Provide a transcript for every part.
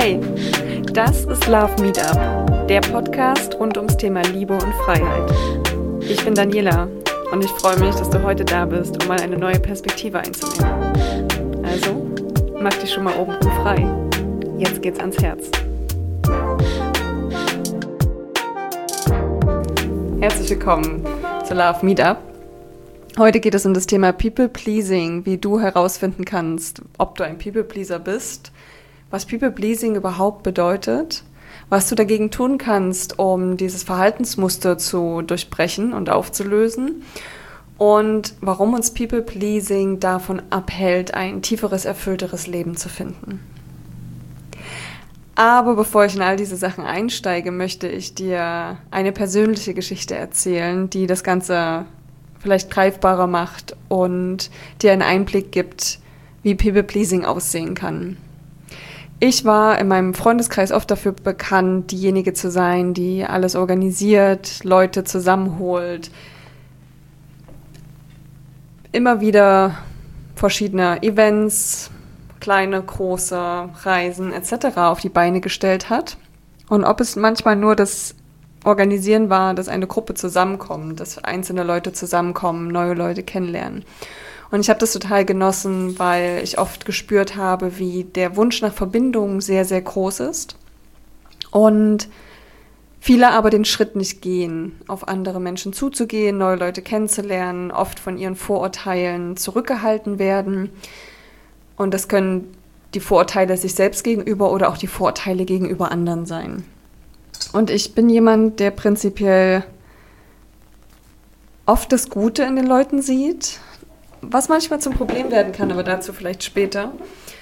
Hey, das ist Love Meetup, der Podcast rund ums Thema Liebe und Freiheit. Ich bin Daniela und ich freue mich, dass du heute da bist, um mal eine neue Perspektive einzunehmen. Also, mach dich schon mal oben frei. Jetzt geht's ans Herz. Herzlich willkommen zu Love Meetup. Heute geht es um das Thema People-Pleasing, wie du herausfinden kannst, ob du ein People-Pleaser bist, was People-Pleasing überhaupt bedeutet, was du dagegen tun kannst, um dieses Verhaltensmuster zu durchbrechen und aufzulösen und warum uns People-Pleasing davon abhält, ein tieferes, erfüllteres Leben zu finden. Aber bevor ich in all diese Sachen einsteige, möchte ich dir eine persönliche Geschichte erzählen, die das Ganze vielleicht greifbarer macht und dir einen Einblick gibt, wie People-Pleasing aussehen kann. Ich war in meinem Freundeskreis oft dafür bekannt, diejenige zu sein, die alles organisiert, Leute zusammenholt, immer wieder verschiedene Events, kleine, große Reisen etc. auf die Beine gestellt hat. Und ob es manchmal nur das Organisieren war, dass eine Gruppe zusammenkommt, dass einzelne Leute zusammenkommen, neue Leute kennenlernen. Und ich habe das total genossen, weil ich oft gespürt habe, wie der Wunsch nach Verbindung sehr, sehr groß ist. Und viele aber den Schritt nicht gehen, auf andere Menschen zuzugehen, neue Leute kennenzulernen, oft von ihren Vorurteilen zurückgehalten werden. Und das können die Vorurteile sich selbst gegenüber oder auch die Vorurteile gegenüber anderen sein. Und ich bin jemand, der prinzipiell oft das Gute in den Leuten sieht, was manchmal zum Problem werden kann, aber dazu vielleicht später.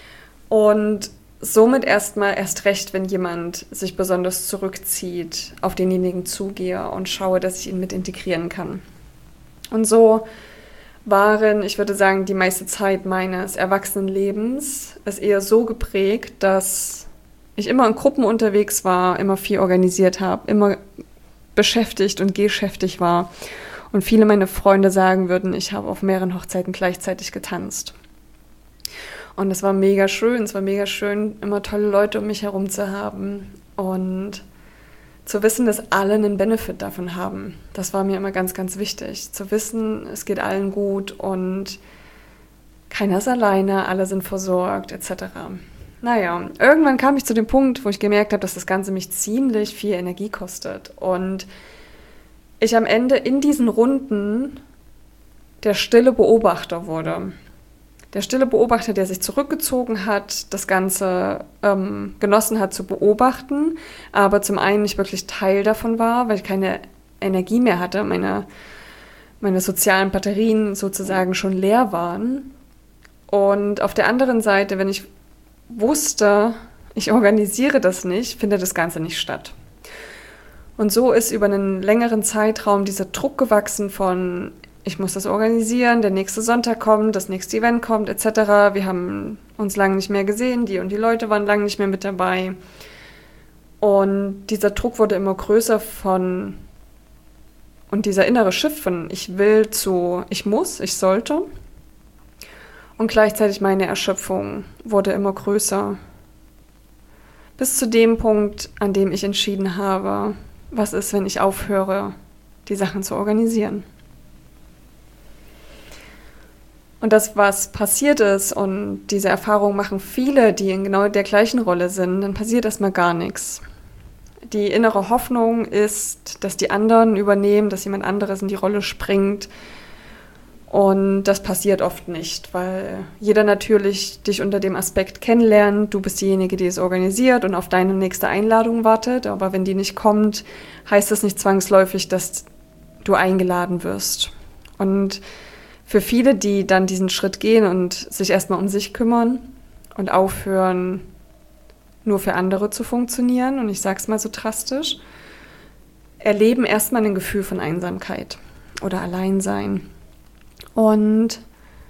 Und somit erst recht, wenn jemand sich besonders zurückzieht, auf denjenigen zugehe und schaue, dass ich ihn mit integrieren kann. Und so waren, ich würde sagen, die meiste Zeit meines Erwachsenenlebens ist eher so geprägt, dass ich immer in Gruppen unterwegs war, immer viel organisiert habe, immer beschäftigt und geschäftig war. Und viele meiner Freunde sagen würden, ich habe auf mehreren Hochzeiten gleichzeitig getanzt. Und es war mega schön, immer tolle Leute um mich herum zu haben und zu wissen, dass alle einen Benefit davon haben. Das war mir immer ganz, ganz wichtig. Zu wissen, es geht allen gut und keiner ist alleine, alle sind versorgt, etc. Naja, irgendwann kam ich zu dem Punkt, wo ich gemerkt habe, dass das Ganze mich ziemlich viel Energie kostet. Und ich am Ende in diesen Runden der stille Beobachter wurde. Der stille Beobachter, der sich zurückgezogen hat, das Ganze genossen hat zu beobachten, aber zum einen nicht wirklich Teil davon war, weil ich keine Energie mehr hatte, meine sozialen Batterien sozusagen schon leer waren. Und auf der anderen Seite, wenn ich wusste, ich organisiere das nicht, findet das Ganze nicht statt. Und so ist über einen längeren Zeitraum dieser Druck gewachsen von, ich muss das organisieren, der nächste Sonntag kommt, das nächste Event kommt, etc. Wir haben uns lange nicht mehr gesehen, die und die Leute waren lange nicht mehr mit dabei. Und dieser Druck wurde immer größer und dieser innere Shift von ich will zu ich muss, ich sollte. Und gleichzeitig meine Erschöpfung wurde immer größer. Bis zu dem Punkt, an dem ich entschieden habe, was ist, wenn ich aufhöre, die Sachen zu organisieren. Und das, was passiert ist, und diese Erfahrung machen viele, die in genau der gleichen Rolle sind, dann passiert erstmal gar nichts. Die innere Hoffnung ist, dass die anderen übernehmen, dass jemand anderes in die Rolle springt. Und das passiert oft nicht, weil jeder natürlich dich unter dem Aspekt kennenlernt. Du bist diejenige, die es organisiert und auf deine nächste Einladung wartet. Aber wenn die nicht kommt, heißt das nicht zwangsläufig, dass du eingeladen wirst. Und für viele, die dann diesen Schritt gehen und sich erstmal um sich kümmern und aufhören, nur für andere zu funktionieren, und ich sage es mal so drastisch, erleben erstmal ein Gefühl von Einsamkeit oder Alleinsein. Und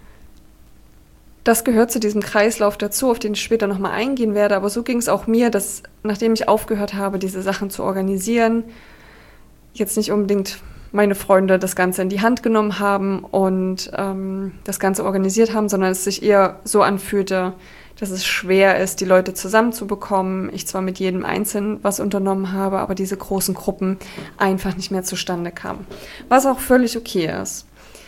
das gehört zu diesem Kreislauf dazu, auf den ich später nochmal eingehen werde. Aber so ging es auch mir, dass nachdem ich aufgehört habe, diese Sachen zu organisieren, jetzt nicht unbedingt meine Freunde das Ganze in die Hand genommen haben und das Ganze organisiert haben, sondern es sich eher so anfühlte, dass es schwer ist, die Leute zusammenzubekommen. Ich zwar mit jedem Einzelnen was unternommen habe, aber diese großen Gruppen einfach nicht mehr zustande kamen. Was auch völlig okay ist.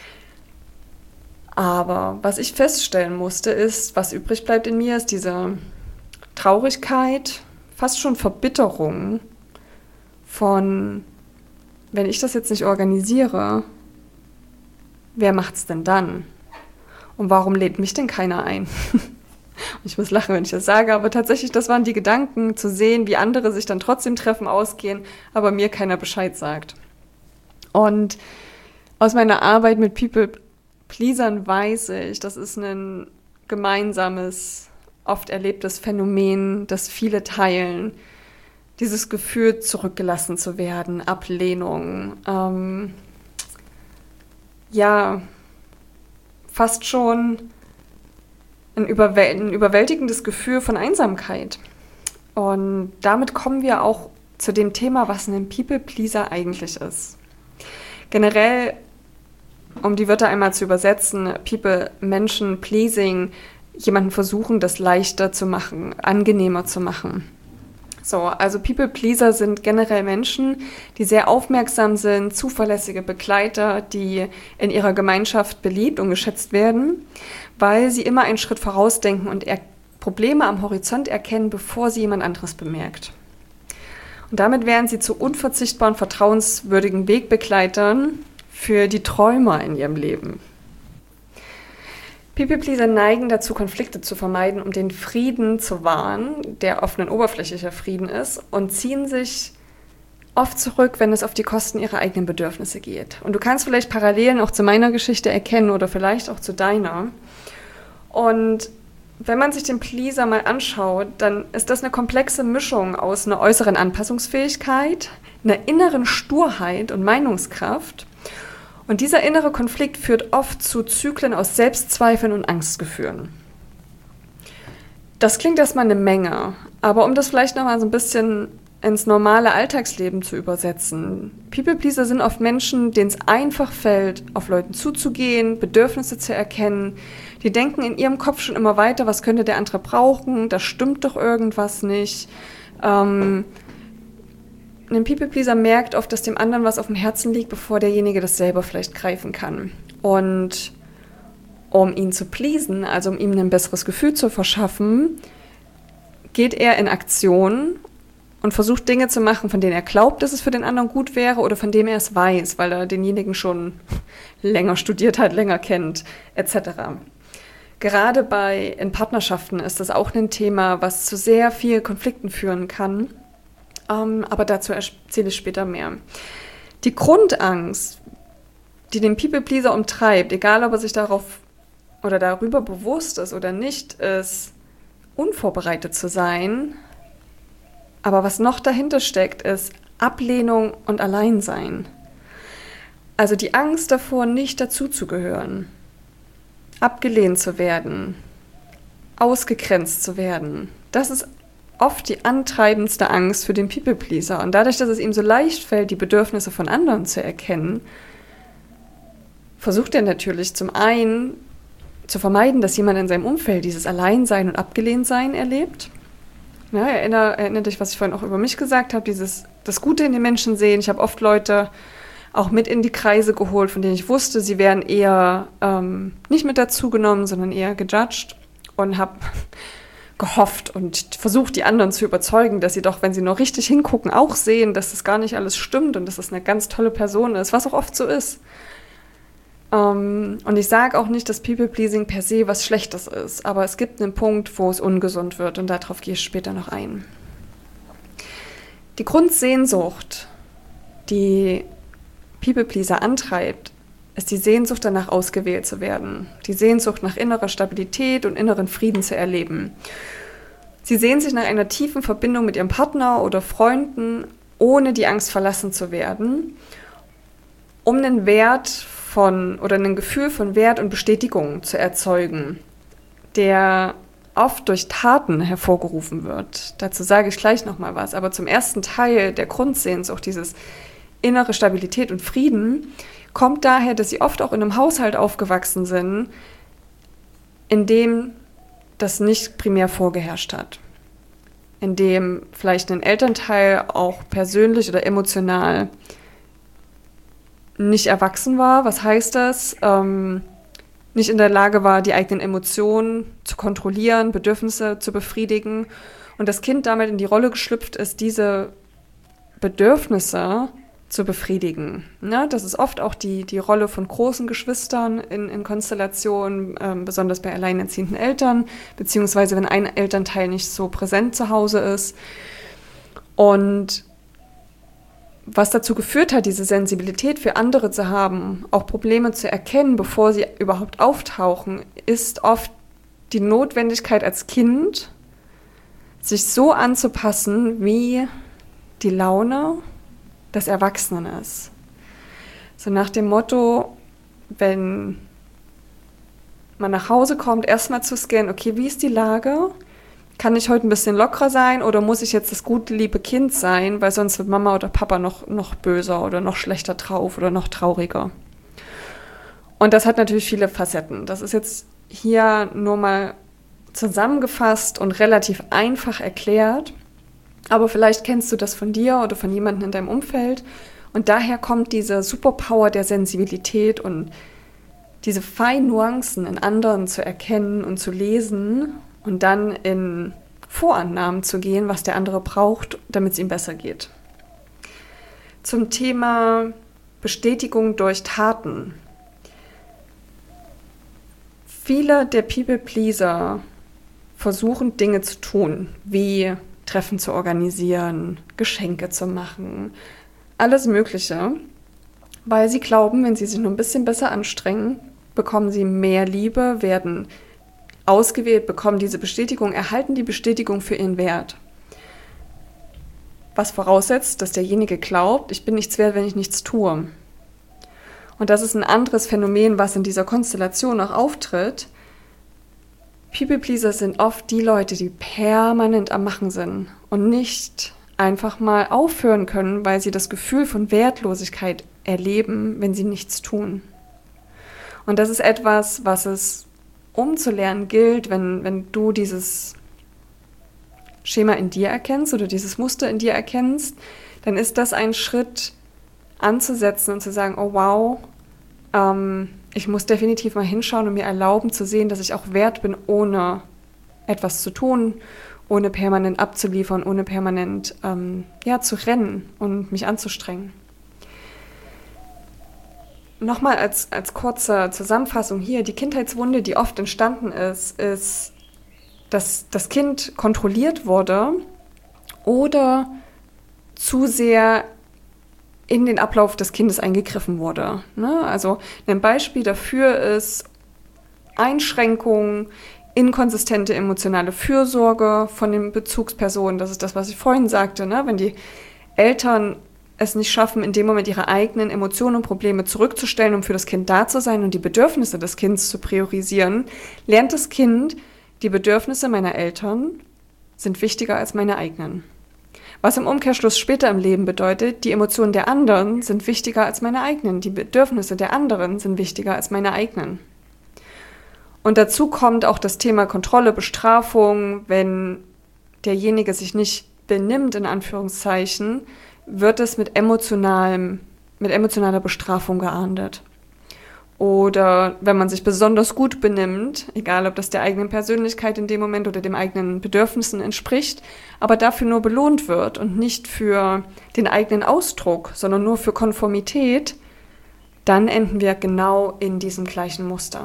Aber was ich feststellen musste, ist, was übrig bleibt in mir, ist diese Traurigkeit, fast schon Verbitterung von, wenn ich das jetzt nicht organisiere, wer macht's denn dann? Und warum lädt mich denn keiner ein? Ich muss lachen, wenn ich das sage, aber tatsächlich, das waren die Gedanken, zu sehen, wie andere sich dann trotzdem treffen, ausgehen, aber mir keiner Bescheid sagt. Und aus meiner Arbeit mit People-Pleasern weiß ich, das ist ein gemeinsames, oft erlebtes Phänomen, das viele teilen. Dieses Gefühl, zurückgelassen zu werden, Ablehnung, fast schon ein überwältigendes Gefühl von Einsamkeit. Und damit kommen wir auch zu dem Thema, was ein People-Pleaser eigentlich ist. Generell, um die Wörter einmal zu übersetzen, People, Menschen, Pleasing, jemanden versuchen, das leichter zu machen, angenehmer zu machen. So, also People-Pleaser sind generell Menschen, die sehr aufmerksam sind, zuverlässige Begleiter, die in ihrer Gemeinschaft beliebt und geschätzt werden, weil sie immer einen Schritt vorausdenken und Probleme am Horizont erkennen, bevor sie jemand anderes bemerkt. Und damit werden sie zu unverzichtbaren, vertrauenswürdigen Wegbegleitern für die Träumer in ihrem Leben. People-Pleaser neigen dazu, Konflikte zu vermeiden, um den Frieden zu wahren, der oft ein oberflächlicher Frieden ist, und ziehen sich oft zurück, wenn es auf die Kosten ihrer eigenen Bedürfnisse geht. Und du kannst vielleicht Parallelen auch zu meiner Geschichte erkennen oder vielleicht auch zu deiner. Und wenn man sich den Pleaser mal anschaut, dann ist das eine komplexe Mischung aus einer äußeren Anpassungsfähigkeit, einer inneren Sturheit und Meinungskraft. Und dieser innere Konflikt führt oft zu Zyklen aus Selbstzweifeln und Angstgefühlen. Das klingt erstmal eine Menge, aber um das vielleicht nochmal so ein bisschen ins normale Alltagsleben zu übersetzen. People-Pleaser sind oft Menschen, denen es einfach fällt, auf Leuten zuzugehen, Bedürfnisse zu erkennen. Die denken in ihrem Kopf schon immer weiter, was könnte der andere brauchen, da stimmt doch irgendwas nicht. Ein People-Pleaser merkt oft, dass dem anderen was auf dem Herzen liegt, bevor derjenige das selber vielleicht greifen kann. Und um ihn zu pleasen, also um ihm ein besseres Gefühl zu verschaffen, geht er in Aktion und versucht Dinge zu machen, von denen er glaubt, dass es für den anderen gut wäre oder von dem er es weiß, weil er denjenigen schon länger studiert hat, länger kennt, etc. Gerade in Partnerschaften ist das auch ein Thema, was zu sehr vielen Konflikten führen kann. Aber dazu erzähle ich später mehr. Die Grundangst, die den People-Pleaser umtreibt, egal ob er sich darauf oder darüber bewusst ist oder nicht, ist, unvorbereitet zu sein. Aber was noch dahinter steckt, ist Ablehnung und Alleinsein. Also die Angst davor, nicht dazuzugehören, abgelehnt zu werden, ausgegrenzt zu werden. Das ist oft die antreibendste Angst für den People-Pleaser. Und dadurch, dass es ihm so leicht fällt, die Bedürfnisse von anderen zu erkennen, versucht er natürlich zum einen zu vermeiden, dass jemand in seinem Umfeld dieses Alleinsein und Abgelehntsein erlebt. Ja, erinnere dich, was ich vorhin auch über mich gesagt habe, das Gute in den Menschen sehen. Ich habe oft Leute auch mit in die Kreise geholt, von denen ich wusste, sie wären eher nicht mit dazugenommen, sondern eher gejudged, und habe gehofft und versucht, die anderen zu überzeugen, dass sie doch, wenn sie noch richtig hingucken, auch sehen, dass das gar nicht alles stimmt und dass das eine ganz tolle Person ist, was auch oft so ist. Und ich sage auch nicht, dass People-Pleasing per se was Schlechtes ist, aber es gibt einen Punkt, wo es ungesund wird, und darauf gehe ich später noch ein. Die Grundsehnsucht, die People-Pleaser antreibt, ist die Sehnsucht danach, ausgewählt zu werden. Die Sehnsucht nach innerer Stabilität und inneren Frieden zu erleben. Sie sehnen sich nach einer tiefen Verbindung mit ihrem Partner oder Freunden, ohne die Angst verlassen zu werden, um einen ein Gefühl von Wert und Bestätigung zu erzeugen, der oft durch Taten hervorgerufen wird. Dazu sage ich gleich nochmal was. Aber zum ersten Teil der Grundsehnsucht, dieses innere Stabilität und Frieden, kommt daher, dass sie oft auch in einem Haushalt aufgewachsen sind, in dem das nicht primär vorgeherrscht hat, in dem vielleicht ein Elternteil auch persönlich oder emotional nicht erwachsen war. Was heißt das? Nicht in der Lage war, die eigenen Emotionen zu kontrollieren, Bedürfnisse zu befriedigen und das Kind damit in die Rolle geschlüpft ist, diese Bedürfnisse zu befriedigen. Ja, das ist oft auch die Rolle von großen Geschwistern in Konstellationen, besonders bei alleinerziehenden Eltern, beziehungsweise wenn ein Elternteil nicht so präsent zu Hause ist. Und was dazu geführt hat, diese Sensibilität für andere zu haben, auch Probleme zu erkennen, bevor sie überhaupt auftauchen, ist oft die Notwendigkeit als Kind, sich so anzupassen, wie die Laune des Erwachsenen ist. So nach dem Motto, wenn man nach Hause kommt, erstmal zu scannen, okay, wie ist die Lage? Kann ich heute ein bisschen lockerer sein oder muss ich jetzt das gute, liebe Kind sein, weil sonst wird Mama oder Papa noch böser oder noch schlechter drauf oder noch trauriger. Und das hat natürlich viele Facetten. Das ist jetzt hier nur mal zusammengefasst und relativ einfach erklärt. Aber vielleicht kennst du das von dir oder von jemandem in deinem Umfeld. Und daher kommt diese Superpower der Sensibilität und diese feinen Nuancen in anderen zu erkennen und zu lesen und dann in Vorannahmen zu gehen, was der andere braucht, damit es ihm besser geht. Zum Thema Bestätigung durch Taten. Viele der People-Pleaser versuchen, Dinge zu tun, wie Treffen zu organisieren, Geschenke zu machen, alles Mögliche, weil sie glauben, wenn sie sich nur ein bisschen besser anstrengen, bekommen sie mehr Liebe, werden ausgewählt, bekommen diese Bestätigung, erhalten die Bestätigung für ihren Wert. Was voraussetzt, dass derjenige glaubt, ich bin nichts wert, wenn ich nichts tue. Und das ist ein anderes Phänomen, was in dieser Konstellation auch auftritt. People-Pleaser sind oft die Leute, die permanent am Machen sind und nicht einfach mal aufhören können, weil sie das Gefühl von Wertlosigkeit erleben, wenn sie nichts tun. Und das ist etwas, was es umzulernen gilt, wenn du dieses Schema in dir erkennst oder dieses Muster in dir erkennst, dann ist das ein Schritt anzusetzen und zu sagen, oh wow, ich muss definitiv mal hinschauen und mir erlauben zu sehen, dass ich auch wert bin, ohne etwas zu tun, ohne permanent abzuliefern, ohne permanent zu rennen und mich anzustrengen. Nochmal als kurze Zusammenfassung hier, die Kindheitswunde, die oft entstanden ist, dass das Kind kontrolliert wurde oder zu sehr in den Ablauf des Kindes eingegriffen wurde. Ne? Also ein Beispiel dafür ist Einschränkungen, inkonsistente emotionale Fürsorge von den Bezugspersonen. Das ist das, was ich vorhin sagte. Ne? Wenn die Eltern es nicht schaffen, in dem Moment ihre eigenen Emotionen und Probleme zurückzustellen, um für das Kind da zu sein und die Bedürfnisse des Kindes zu priorisieren, lernt das Kind, die Bedürfnisse meiner Eltern sind wichtiger als meine eigenen. Was im Umkehrschluss später im Leben bedeutet, die Emotionen der anderen sind wichtiger als meine eigenen, die Bedürfnisse der anderen sind wichtiger als meine eigenen. Und dazu kommt auch das Thema Kontrolle, Bestrafung. Wenn derjenige sich nicht benimmt, in Anführungszeichen, wird es mit emotionaler Bestrafung geahndet. Oder wenn man sich besonders gut benimmt, egal ob das der eigenen Persönlichkeit in dem Moment oder dem eigenen Bedürfnissen entspricht, aber dafür nur belohnt wird und nicht für den eigenen Ausdruck, sondern nur für Konformität, dann enden wir genau in diesem gleichen Muster.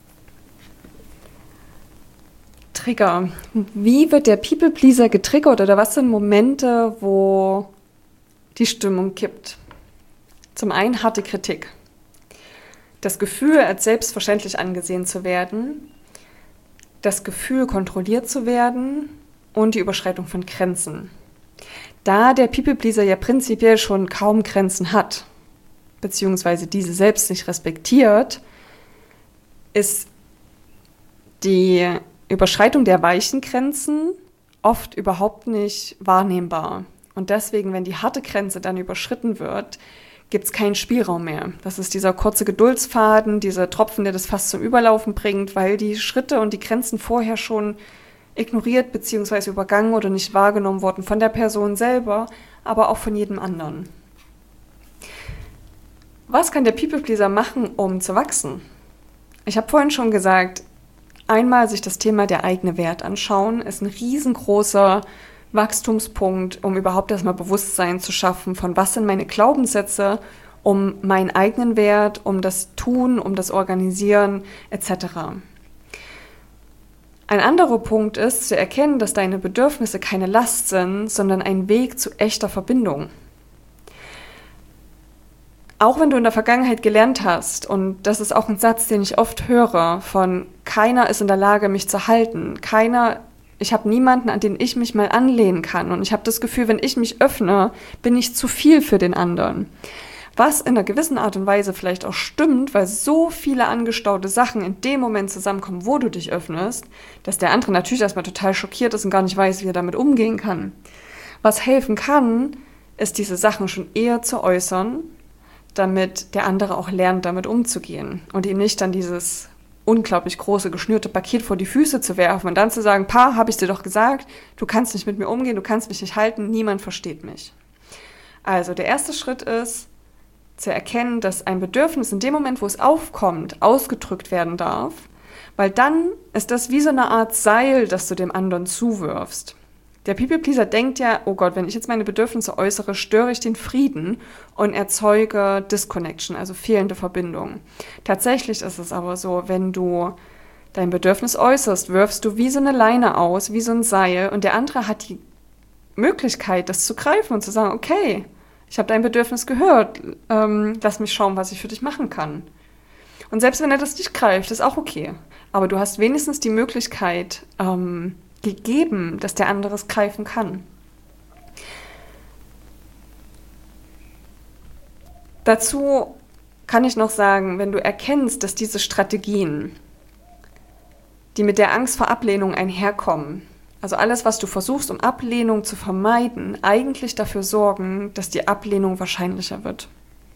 Trigger. Wie wird der People-Pleaser getriggert oder was sind Momente, wo die Stimmung kippt? Zum einen harte Kritik. Das Gefühl, als selbstverständlich angesehen zu werden, das Gefühl, kontrolliert zu werden und die Überschreitung von Grenzen. Da der People-Pleaser ja prinzipiell schon kaum Grenzen hat, beziehungsweise diese selbst nicht respektiert, ist die Überschreitung der weichen Grenzen oft überhaupt nicht wahrnehmbar. Und deswegen, wenn die harte Grenze dann überschritten wird, gibt es keinen Spielraum mehr. Das ist dieser kurze Geduldsfaden, dieser Tropfen, der das Fass zum Überlaufen bringt, weil die Schritte und die Grenzen vorher schon ignoriert bzw. übergangen oder nicht wahrgenommen wurden von der Person selber, aber auch von jedem anderen. Was kann der People-Pleaser machen, um zu wachsen? Ich habe vorhin schon gesagt, einmal sich das Thema der eigene Wert anschauen, ist ein riesengroßer Wachstumspunkt, um überhaupt erstmal Bewusstsein zu schaffen, von was sind meine Glaubenssätze, um meinen eigenen Wert, um das Tun, um das Organisieren etc. Ein anderer Punkt ist, zu erkennen, dass deine Bedürfnisse keine Last sind, sondern ein Weg zu echter Verbindung. Auch wenn du in der Vergangenheit gelernt hast, und das ist auch ein Satz, den ich oft höre, von keiner ist in der Lage, mich zu halten, ich habe niemanden, an den ich mich mal anlehnen kann und ich habe das Gefühl, wenn ich mich öffne, bin ich zu viel für den anderen. Was in einer gewissen Art und Weise vielleicht auch stimmt, weil so viele angestaute Sachen in dem Moment zusammenkommen, wo du dich öffnest, dass der andere natürlich erstmal total schockiert ist und gar nicht weiß, wie er damit umgehen kann. Was helfen kann, ist diese Sachen schon eher zu äußern, damit der andere auch lernt, damit umzugehen und ihm nicht dann dieses unglaublich große, geschnürte Paket vor die Füße zu werfen und dann zu sagen, habe ich dir doch gesagt, du kannst nicht mit mir umgehen, du kannst mich nicht halten, niemand versteht mich. Also der erste Schritt ist, zu erkennen, dass ein Bedürfnis in dem Moment, wo es aufkommt, ausgedrückt werden darf, weil dann ist das wie so eine Art Seil, das du dem anderen zuwirfst. Der People-Pleaser denkt ja, oh Gott, wenn ich jetzt meine Bedürfnisse äußere, störe ich den Frieden und erzeuge Disconnection, also fehlende Verbindung. Tatsächlich ist es aber so, wenn du dein Bedürfnis äußerst, wirfst du wie so eine Leine aus, wie so ein Seil und der andere hat die Möglichkeit, das zu greifen und zu sagen, okay, ich habe dein Bedürfnis gehört, lass mich schauen, was ich für dich machen kann. Und selbst wenn er das nicht greift, ist auch okay. Aber du hast wenigstens die Möglichkeit gegeben, dass der andere es greifen kann. Dazu kann ich noch sagen, wenn du erkennst, dass diese Strategien, die mit der Angst vor Ablehnung einherkommen, also alles, was du versuchst, um Ablehnung zu vermeiden, eigentlich dafür sorgen, dass die Ablehnung wahrscheinlicher wird.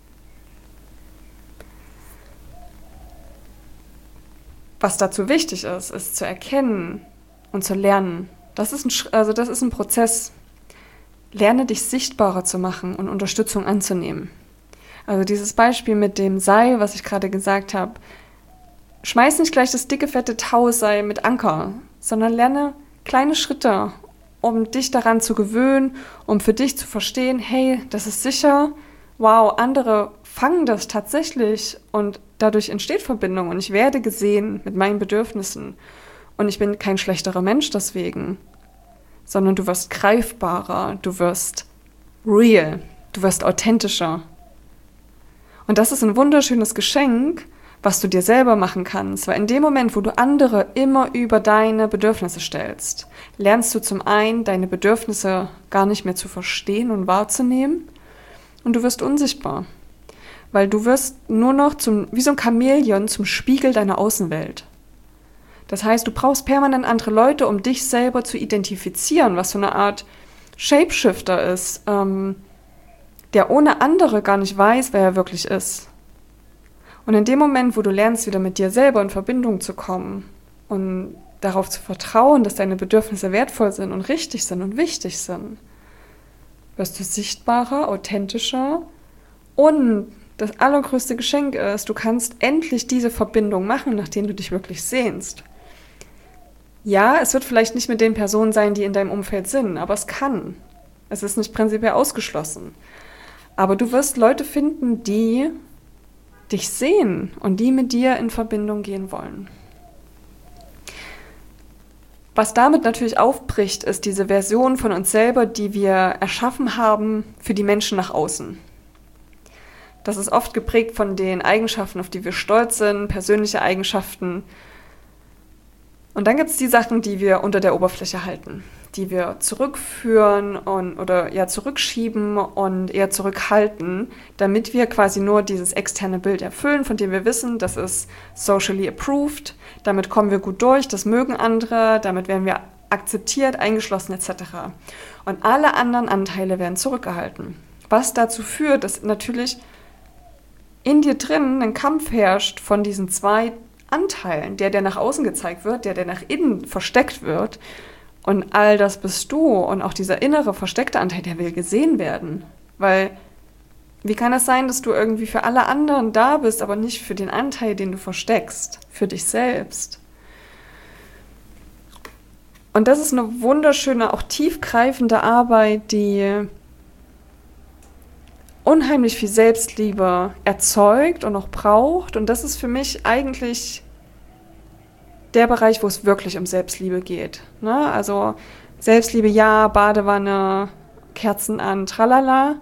Was dazu wichtig ist, ist zu erkennen und zu lernen. Das ist ein Prozess. Lerne dich sichtbarer zu machen und Unterstützung anzunehmen. Also dieses Beispiel mit dem Seil, was ich gerade gesagt habe, schmeiß nicht gleich das dicke, fette Tauseil mit Anker, sondern lerne kleine Schritte, um dich daran zu gewöhnen, um für dich zu verstehen, hey, das ist sicher, wow, andere fangen das tatsächlich und dadurch entsteht Verbindung und ich werde gesehen mit meinen Bedürfnissen und ich bin kein schlechterer Mensch deswegen, sondern du wirst greifbarer, du wirst real, du wirst authentischer. Und das ist ein wunderschönes Geschenk, was du dir selber machen kannst, weil in dem Moment, wo du andere immer über deine Bedürfnisse stellst, lernst du zum einen, deine Bedürfnisse gar nicht mehr zu verstehen und wahrzunehmen und du wirst unsichtbar, weil du wirst nur noch wie so ein Chamäleon zum Spiegel deiner Außenwelt. Das heißt, du brauchst permanent andere Leute, um dich selber zu identifizieren, was so eine Art Shapeshifter ist, der ohne andere gar nicht weiß, wer er wirklich ist. Und in dem Moment, wo du lernst, wieder mit dir selber in Verbindung zu kommen und darauf zu vertrauen, dass deine Bedürfnisse wertvoll sind und richtig sind und wichtig sind, wirst du sichtbarer, authentischer und das allergrößte Geschenk ist, du kannst endlich diese Verbindung machen, nach denen du dich wirklich sehnst. Ja, es wird vielleicht nicht mit den Personen sein, die in deinem Umfeld sind, aber es kann. Es ist nicht prinzipiell ausgeschlossen. Aber du wirst Leute finden, die dich sehen und die mit dir in Verbindung gehen wollen. Was damit natürlich aufbricht, ist diese Version von uns selber, die wir erschaffen haben für die Menschen nach außen. Das ist oft geprägt von den Eigenschaften, auf die wir stolz sind, persönliche Eigenschaften. Und dann gibt es die Sachen, die wir unter der Oberfläche halten, die wir zurückführen oder zurückschieben und eher zurückhalten, damit wir quasi nur dieses externe Bild erfüllen, von dem wir wissen, das ist socially approved, damit kommen wir gut durch, das mögen andere, damit werden wir akzeptiert, eingeschlossen etc. Und alle anderen Anteile werden zurückgehalten. Was dazu führt, dass natürlich in dir drin ein Kampf herrscht von diesen zwei Anteilen, der nach außen gezeigt wird, der nach innen versteckt wird. Und all das bist du. Und auch dieser innere, versteckte Anteil, der will gesehen werden. Weil, wie kann es sein, dass du irgendwie für alle anderen da bist, aber nicht für den Anteil, den du versteckst, für dich selbst? Und das ist eine wunderschöne, auch tiefgreifende Arbeit, die unheimlich viel Selbstliebe erzeugt und auch braucht. Und das ist für mich eigentlich der Bereich, wo es wirklich um Selbstliebe geht. Ne? Also Selbstliebe, ja, Badewanne, Kerzen an, tralala.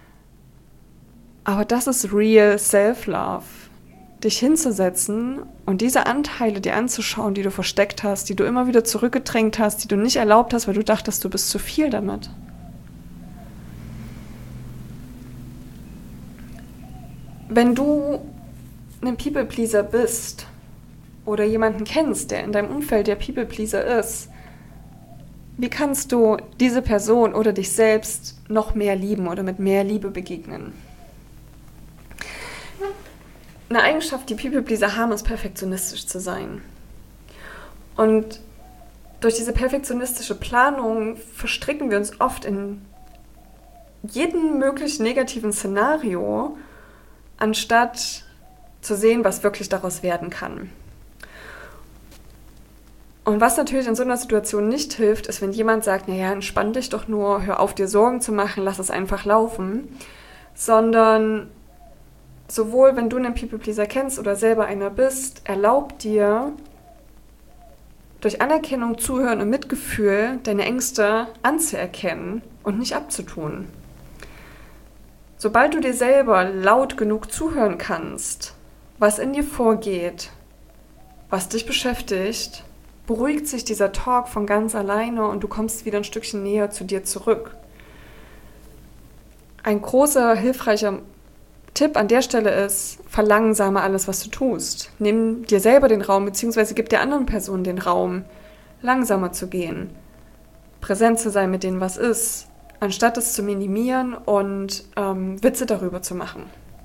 Aber das ist real Self-Love. Dich hinzusetzen und diese Anteile dir anzuschauen, die du versteckt hast, die du immer wieder zurückgedrängt hast, die du nicht erlaubt hast, weil du dachtest, du bist zu viel damit. Wenn du ein People-Pleaser bist oder jemanden kennst, der in deinem Umfeld der People-Pleaser ist, wie kannst du diese Person oder dich selbst noch mehr lieben oder mit mehr Liebe begegnen? Eine Eigenschaft, die People-Pleaser haben, ist perfektionistisch zu sein. Und durch diese perfektionistische Planung verstricken wir uns oft in jedem möglichen negativen Szenario, anstatt zu sehen, was wirklich daraus werden kann. Und was natürlich in so einer Situation nicht hilft, ist, wenn jemand sagt, naja, entspann dich doch nur, hör auf, dir Sorgen zu machen, lass es einfach laufen, sondern sowohl, wenn du einen People-Pleaser kennst oder selber einer bist, erlaub dir, durch Anerkennung, Zuhören und Mitgefühl deine Ängste anzuerkennen und nicht abzutun. Sobald du dir selber laut genug zuhören kannst, was in dir vorgeht, was dich beschäftigt, beruhigt sich dieser Talk von ganz alleine und du kommst wieder ein Stückchen näher zu dir zurück. Ein großer, hilfreicher Tipp an der Stelle ist, verlangsame alles, was du tust. Nimm dir selber den Raum, beziehungsweise gib der anderen Person den Raum, langsamer zu gehen, präsent zu sein mit denen, was ist, anstatt es zu minimieren und Witze darüber zu machen.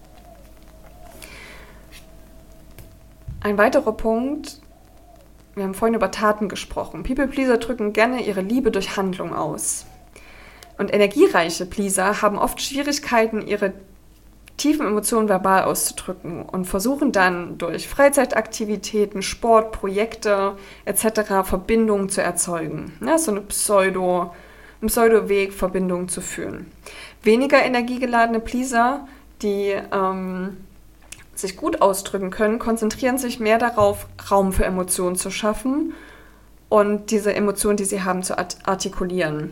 Ein weiterer Punkt, wir haben vorhin über Taten gesprochen. People-Pleaser drücken gerne ihre Liebe durch Handlung aus. Und energiereiche Pleaser haben oft Schwierigkeiten, ihre tiefen Emotionen verbal auszudrücken und versuchen dann durch Freizeitaktivitäten, Sport, Projekte etc. Verbindungen zu erzeugen. Ja, so eine Pseudo-Weg, Verbindungen zu führen. Weniger energiegeladene Pleaser, die sich gut ausdrücken können, konzentrieren sich mehr darauf, Raum für Emotionen zu schaffen und diese Emotionen, die sie haben, zu artikulieren.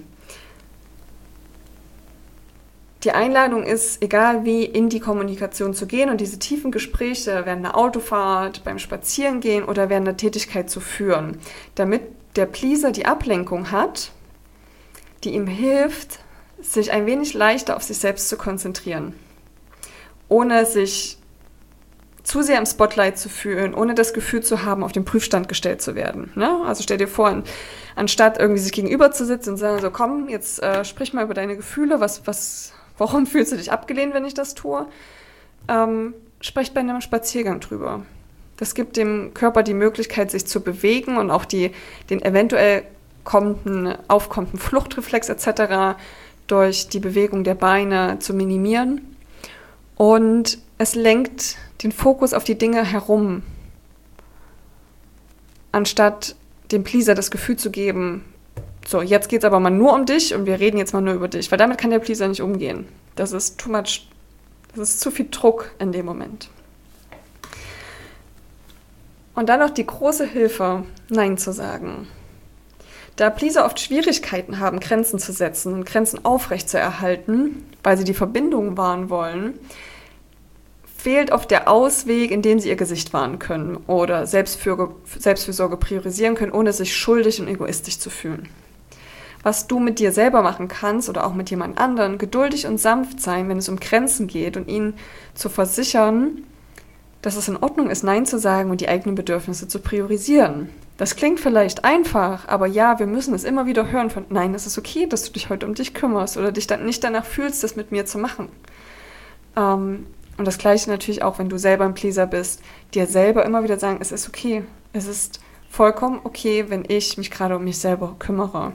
Die Einladung ist, egal wie, in die Kommunikation zu gehen und diese tiefen Gespräche während einer Autofahrt, beim Spazierengehen oder während einer Tätigkeit zu führen, damit der Pleaser die Ablenkung hat, die ihm hilft, sich ein wenig leichter auf sich selbst zu konzentrieren, ohne sich zu sehr im Spotlight zu fühlen, ohne das Gefühl zu haben, auf den Prüfstand gestellt zu werden. Ne? Also stell dir vor, anstatt irgendwie sich gegenüber zu sitzen und sagen, so komm, jetzt sprich mal über deine Gefühle, warum fühlst du dich abgelehnt, wenn ich das tue? Sprecht bei einem Spaziergang drüber. Das gibt dem Körper die Möglichkeit, sich zu bewegen und auch den eventuell aufkommenden Fluchtreflex etc. durch die Bewegung der Beine zu minimieren. Und es lenkt den Fokus auf die Dinge herum, anstatt dem Pleaser das Gefühl zu geben, so, jetzt geht es aber mal nur um dich und wir reden jetzt mal nur über dich, weil damit kann der Pleaser nicht umgehen. Das ist too much, das ist zu viel Druck in dem Moment. Und dann noch die große Hilfe, Nein zu sagen. Da Pleaser oft Schwierigkeiten haben, Grenzen zu setzen und Grenzen aufrechtzuerhalten, weil sie die Verbindung wahren wollen, fehlt oft der Ausweg, in dem sie ihr Gesicht wahren können oder Selbstfürsorge priorisieren können, ohne sich schuldig und egoistisch zu fühlen. Was du mit dir selber machen kannst oder auch mit jemand anderen, geduldig und sanft sein, wenn es um Grenzen geht und ihnen zu versichern, dass es in Ordnung ist, Nein zu sagen und die eigenen Bedürfnisse zu priorisieren. Das klingt vielleicht einfach, aber ja, wir müssen es immer wieder hören von, nein, es ist okay, dass du dich heute um dich kümmerst oder dich dann nicht danach fühlst, das mit mir zu machen. Und das Gleiche natürlich auch, wenn du selber ein Pleaser bist, dir selber immer wieder sagen, es ist okay, es ist vollkommen okay, wenn ich mich gerade um mich selber kümmere.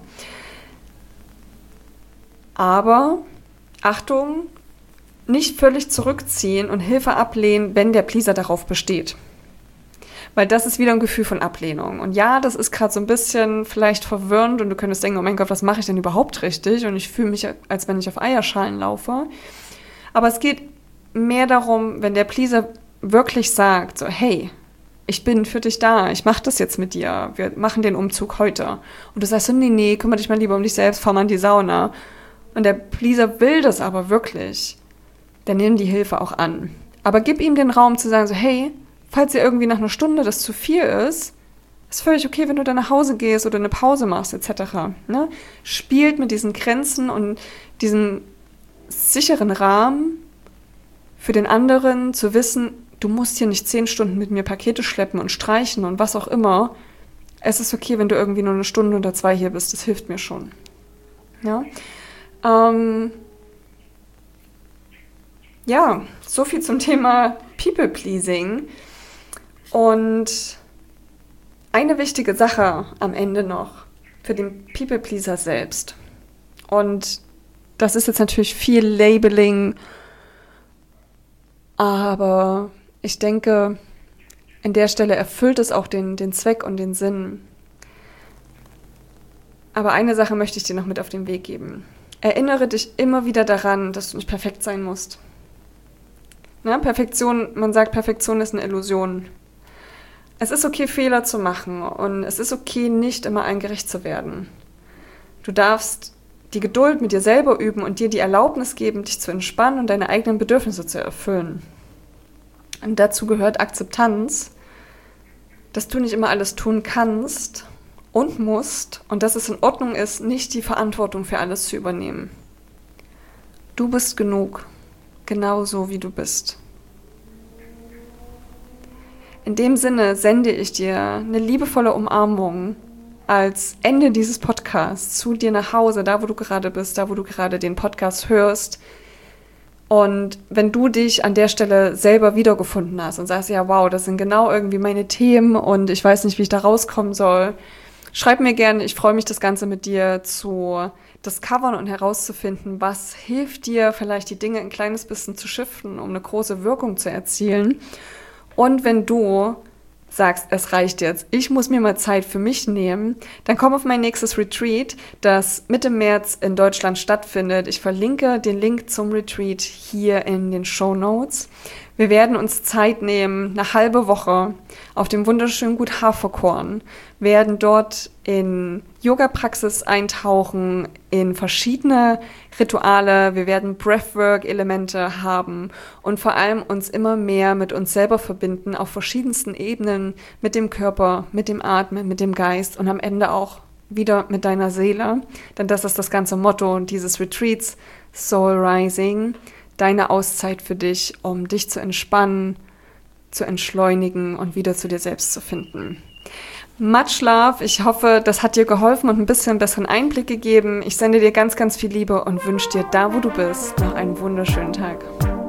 Aber, Achtung, nicht völlig zurückziehen und Hilfe ablehnen, wenn der Pleaser darauf besteht. Weil das ist wieder ein Gefühl von Ablehnung. Und ja, das ist gerade so ein bisschen vielleicht verwirrend und du könntest denken, oh mein Gott, was mache ich denn überhaupt richtig? Und ich fühle mich, als wenn ich auf Eierschalen laufe. Aber es geht mehr darum, wenn der Pleaser wirklich sagt, so, hey, ich bin für dich da, ich mache das jetzt mit dir, wir machen den Umzug heute. Und du sagst so, nee, kümmere dich mal lieber um dich selbst, fahr mal in die Sauna. Und der Pleaser will das aber wirklich, dann nimm die Hilfe auch an. Aber gib ihm den Raum zu sagen, so, hey, falls dir irgendwie nach einer Stunde das zu viel ist völlig okay, wenn du dann nach Hause gehst oder eine Pause machst, etc. Ne? Spielt mit diesen Grenzen und diesem sicheren Rahmen für den anderen zu wissen, du musst hier nicht 10 Stunden mit mir Pakete schleppen und streichen und was auch immer. Es ist okay, wenn du irgendwie nur 1 Stunde oder 2 hier bist, das hilft mir schon. Ja, ja, so viel zum Thema People-Pleasing. Und eine wichtige Sache am Ende noch für den People-Pleaser selbst. Und das ist jetzt natürlich viel Labeling, aber ich denke, an der Stelle erfüllt es auch den Zweck und den Sinn. Aber eine Sache möchte ich dir noch mit auf den Weg geben. Erinnere dich immer wieder daran, dass du nicht perfekt sein musst. Ja, Perfektion, man sagt, Perfektion ist eine Illusion. Es ist okay, Fehler zu machen und es ist okay, nicht immer allen gerecht zu werden. Du darfst die Geduld mit dir selber üben und dir die Erlaubnis geben, dich zu entspannen und deine eigenen Bedürfnisse zu erfüllen. Und dazu gehört Akzeptanz, dass du nicht immer alles tun kannst und musst und dass es in Ordnung ist, nicht die Verantwortung für alles zu übernehmen. Du bist genug, genauso wie du bist. In dem Sinne sende ich dir eine liebevolle Umarmung als Ende dieses Podcasts zu dir nach Hause, da wo du gerade bist, da wo du gerade den Podcast hörst. Und wenn du dich an der Stelle selber wiedergefunden hast und sagst, ja wow, das sind genau irgendwie meine Themen und ich weiß nicht, wie ich da rauskommen soll, schreib mir gerne, ich freue mich, das Ganze mit dir zu discovern und herauszufinden, was hilft dir, vielleicht die Dinge ein kleines bisschen zu shiften, um eine große Wirkung zu erzielen. Und wenn du sagst, es reicht jetzt, ich muss mir mal Zeit für mich nehmen, dann komm auf mein nächstes Retreat, das Mitte März in Deutschland stattfindet. Ich verlinke den Link zum Retreat hier in den Shownotes. Wir werden uns Zeit nehmen, eine halbe Woche auf dem wunderschönen Gut Haferkorn, werden dort in Yoga-Praxis eintauchen, in verschiedene Rituale, wir werden Breathwork-Elemente haben und vor allem uns immer mehr mit uns selber verbinden, auf verschiedensten Ebenen, mit dem Körper, mit dem Atmen, mit dem Geist und am Ende auch wieder mit deiner Seele. Denn das ist das ganze Motto dieses Retreats, Soul Rising, deine Auszeit für dich, um dich zu entspannen, zu entschleunigen und wieder zu dir selbst zu finden. Much love. Ich hoffe, das hat dir geholfen und ein bisschen besseren Einblick gegeben. Ich sende dir ganz, ganz viel Liebe und wünsche dir da, wo du bist, noch einen wunderschönen Tag.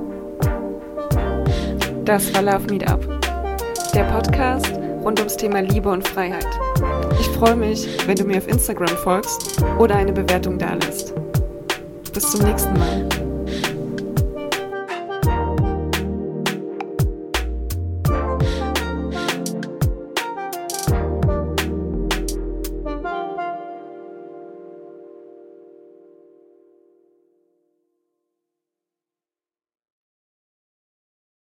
Das war Love Meetup, der Podcast rund ums Thema Liebe und Freiheit. Ich freue mich, wenn du mir auf Instagram folgst oder eine Bewertung dalässt. Bis zum nächsten Mal.